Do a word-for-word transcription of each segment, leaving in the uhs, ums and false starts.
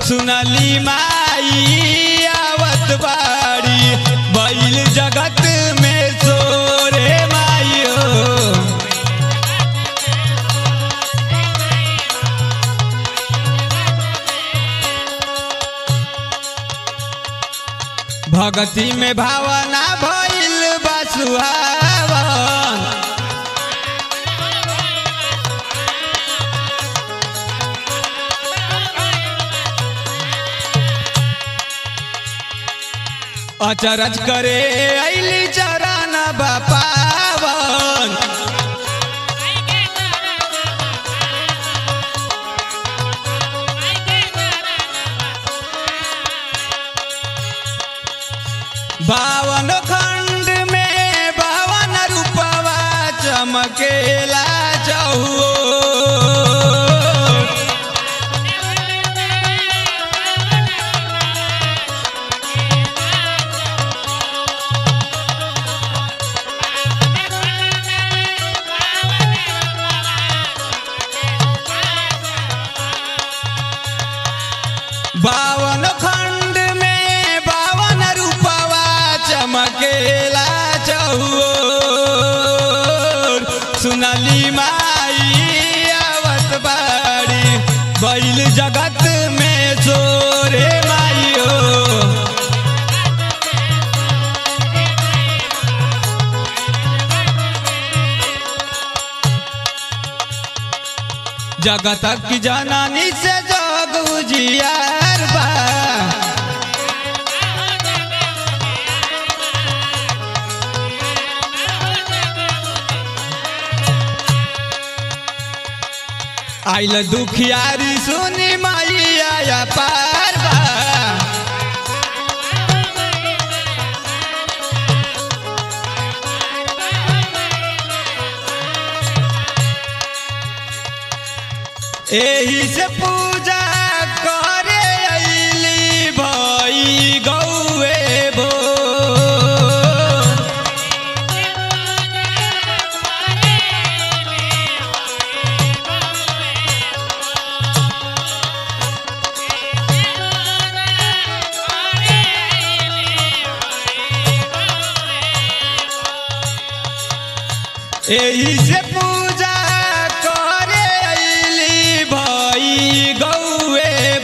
सुनली माई आवत बाड़ी बैल जगत में सोरे माई हो। भगती में भावना भइल बा सुहावन अचरज करे अइली चरण बा पावन बावन खंड में बावन रूपवा चमकेला चहुओ। बावन खंड में बावन रूपवा चमकेला चहुओ। सुनली माई आवत बाड़ी बैल जगत में सोरे माई हो। जगत की जननी से जग उजियार बा आइल दुखियारी सुनी माई आया पार बा। एही से पूजा करे अइली भई गौए भो। एही से पूजा करे अइली भई गौए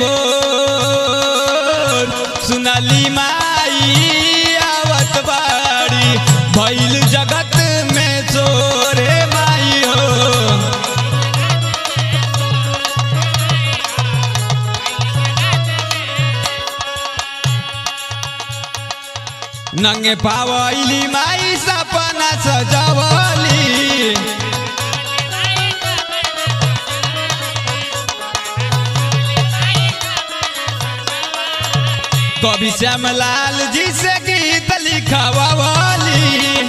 भोर। सुनली माई आवत बाड़ी बैल जगत में सोरे माई हो। नंगे पावली माई सपना सजवली कवि श्यामलाल जी से गीत लिखवाली।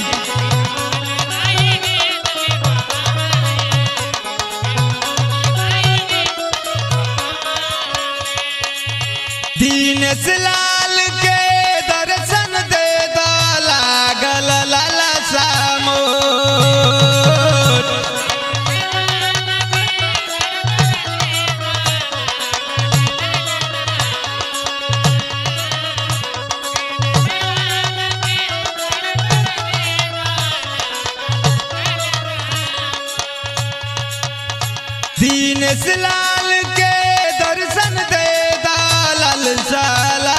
दीनेश लाल के दर्शन दे द लागल लालसा मोर। दीनेश लाल के दर्शन दे दालल साला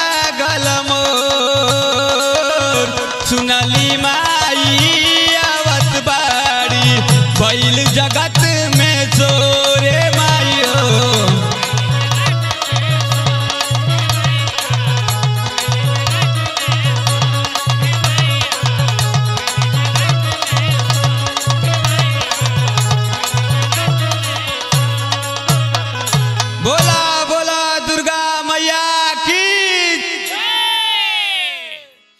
गलमोर। सुनली माई आवत बाड़ी बैल जगत में सो।